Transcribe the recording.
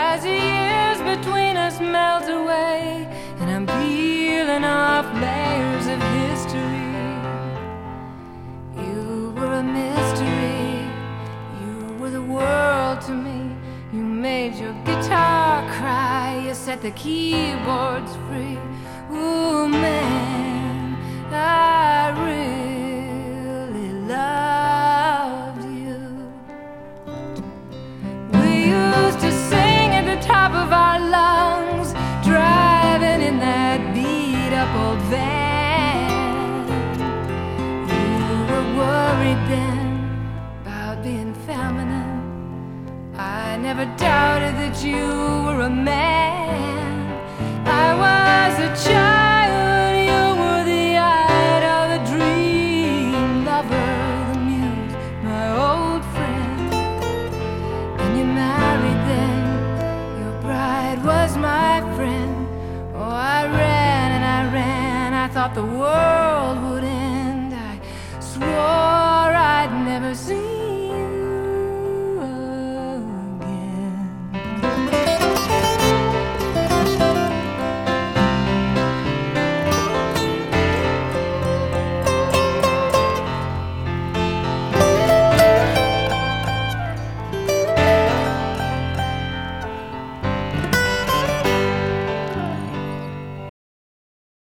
as the years between us melt away, and I'm peeling off layers of history. You were a mystery, you were the world to me. You made your guitar cry, you set the keyboards free. Ooh, man, I really loved you. We used to sing at the top of our lungs, driving in that beat-up old van. You were worried then about being feminine. I never doubted that you were a man. I was a child, you were the idol, the dream lover, the muse, my old friend. And you married then, your bride was my friend. Oh, I ran and I ran, I thought the world